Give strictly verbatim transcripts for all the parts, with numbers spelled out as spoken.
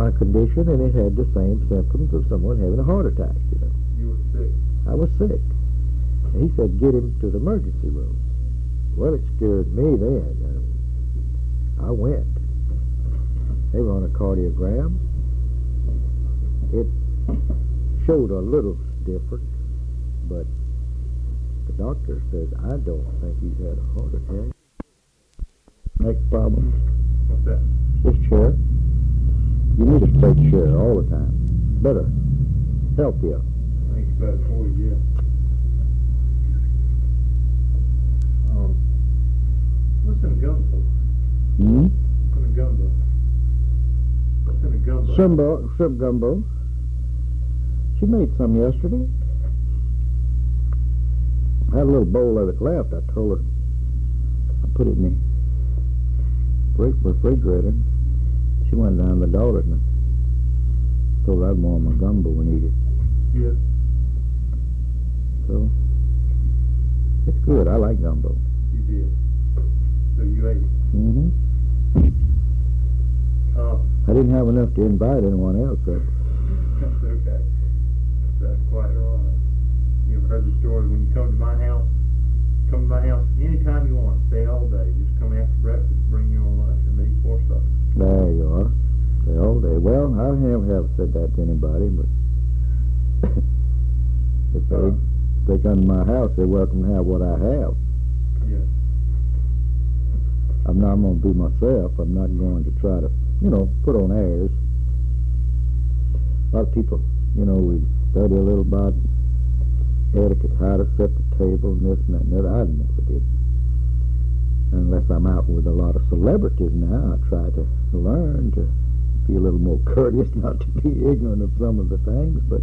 my condition, and it had the same symptoms of someone having a heart attack, you know. You were sick. I was sick. And he said, get him to the emergency room. Well, it scared me then. Uh, I went. They run a cardiogram. It showed a little different, but the doctor says, I don't think he's had a heart attack. Next problem. What's that? This chair. You need a straight chair all the time. Better. Healthier. I think it's better for you, yeah. Um, what's in a gumbo? Hmm? What's in a gumbo? What's in a gumbo? Shrimp, shrimp gumbo. She made some yesterday. I had a little bowl of it left. I told her I put it in the fridge- refrigerator. She went down to the daughter's and told her I'd warm my gumbo and eat it. Yeah. So it's good. I like gumbo. You did. So you ate it. Mm-hmm. Uh, I didn't have enough to invite anyone else. But that's okay. That's quite all right. You ever heard the story when you come to my house? Come to my house anytime you want. Stay all day. Just come after breakfast, bring your own lunch, and leave before supper. there you are. They all day. Well, I have, have said that to anybody, but if they, Uh, if they come to my house, they're welcome to have what I have. Yeah. I'm not going to be myself. I'm not going to try to, you know, put on airs. A lot of people, you know, we study a little about etiquette, how to set the table, and this and that and that. I never did. Unless I'm out with a lot of celebrities now, I try to learn to be a little more courteous, not to be ignorant of some of the things, but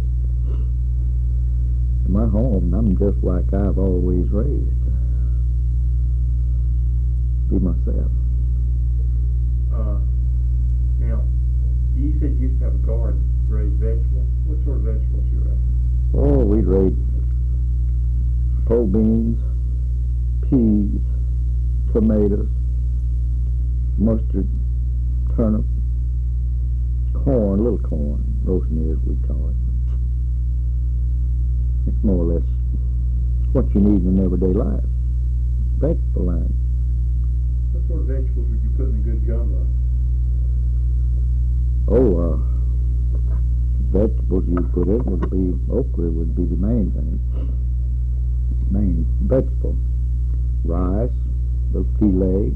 in my home, I'm just like I've always raised. Be myself. Uh, now, you said you used to have a garden to raise vegetables. What sort of vegetables you raise? Oh, we'd raise pole beans, peas, tomatoes, mustard, turnip, corn, little corn, roasting ears we call it. It's more or less what you need in everyday life. Vegetable line. What sort of vegetables would you put in a good gumbo? Oh, uh, vegetables you put in would be, okra would be the main thing. Main vegetable. Rice, little filet.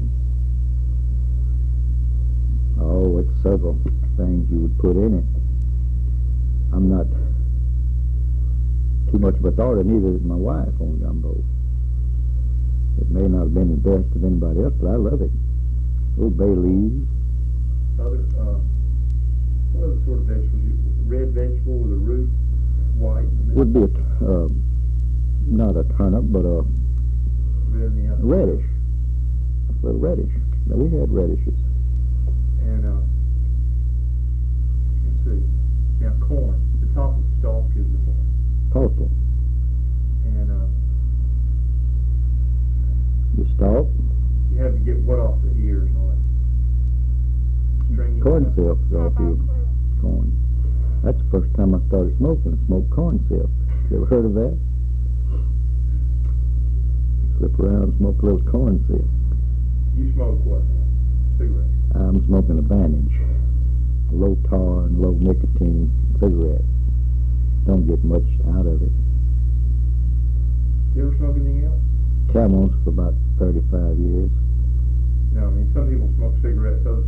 Oh, it's several things you would put in it. I'm not too much of a thought, and neither is my wife on gumbo. It may not have been the best of anybody else, but I love it. Little bay leaves. Other, uh, what other sort of vegetables? You, red vegetable with a root, white in the middle? Would be a, t- uh, not a turnip, but a Red in the other. reddish. A little reddish. Now, we had radishes. And, uh, let's see. Now, corn. The top of the stalk is the corn. Postal. And, uh, The stalk. you have to get what off the ears on it? Stringy Corn stuff? silk off the corn. That's the first time I started smoking. I smoked corn silk. You ever heard of that? Slip around and smoke a little corn silk. You smoke what now? Cigarettes? I'm smoking a Vantage. Low tar and low nicotine cigarette. Don't get much out of it. You ever smoke anything else? Camels for about thirty-five years. No, I mean, some people smoke cigarettes, others